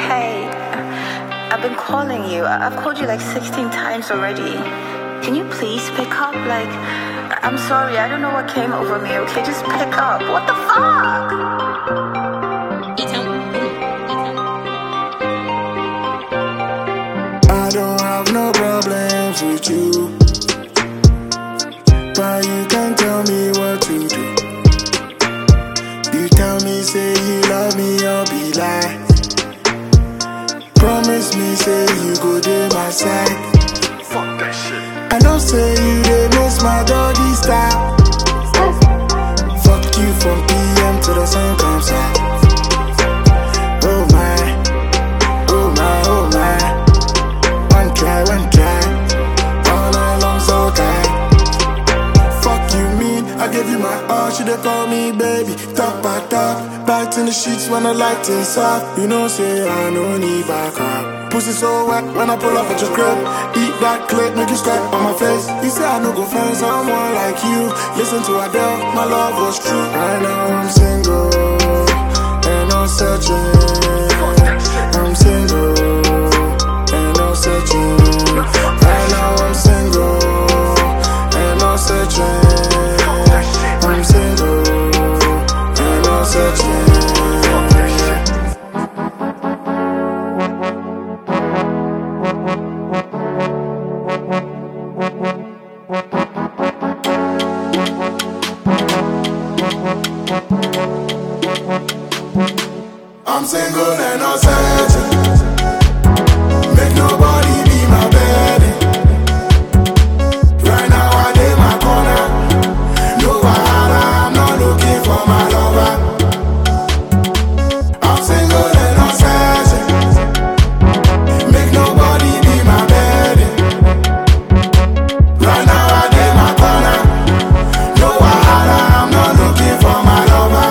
Hey, I've been calling you. I've called you like 16 times already. Can you please pick up? Like, I'm sorry, I don't know what came over me, okay? Just pick up. What the fuck? I don't have no problems with you, but you can tell me what to do. You tell me, say you love me, I'll be like. Promise me, say you go to my side. Fuck that shit. I know say you they miss my doggy style. Fuck you from PM to the sun comes out. Oh my, oh my, oh my. One try, all along so tight. Fuck you mean, I give you my all, she they call me baby. Talk by talk, biting the sheets when the light is off. You know say I no need back up. Pussy so wet when I pull up at your crib. Eat that clip, make you step on my face. You say I no go find someone like you. Listen to Adele, my love was true. Right now I'm single, and I'm searching. I'm single, and I'm searching. Right now I'm single, and I'm searching. I'm single, and I'm searching. I'm single and I'm searching. Make nobody be my baby. Right now I dey my corner. No wahala, I'm not looking for my lover. I'm single and I'm searching. Make nobody be my baby. Right now I dey my corner. No wahala, I'm not looking for my lover.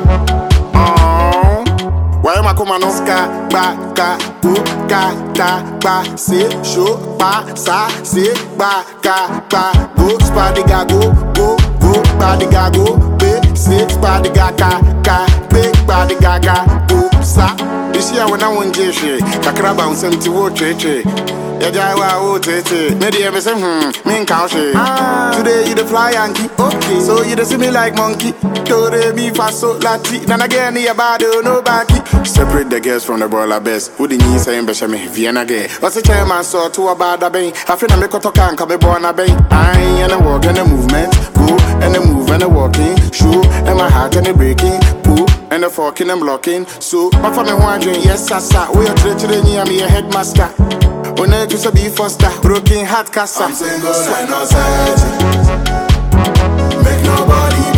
Why am I coming on ska, ba, ka, go, ka, ta, ba, se, show, ba, sa, se, ba, ka, go, spadiga, go, spadiga, go, be, se, spadiga, ka, be, spadiga, go, sa. This year when I want to say, Kakraba on some to che. Yajawa, oh, tete. Maybe I'm saying, mean country. Today you the fly Yankee, okay. So you the see me like monkey. Tore me fast so lati. Then again, your body, no backy. Separate the girls from the baller best. Who the knee saying, Beshami, Vienna gay. What's the chairman saw to a bad bay? I feel I make a talk and come born a bay. I ain't and a walk and a movement. Go and a move and a walking. Shoe and my heart and a breaking. Poo and a forking and blocking. So, my family wondering, yes, Sasa. We are treated near me a headmaster. On earth to be foster, broken heart cassa. I'm single and I'm searching. Make nobody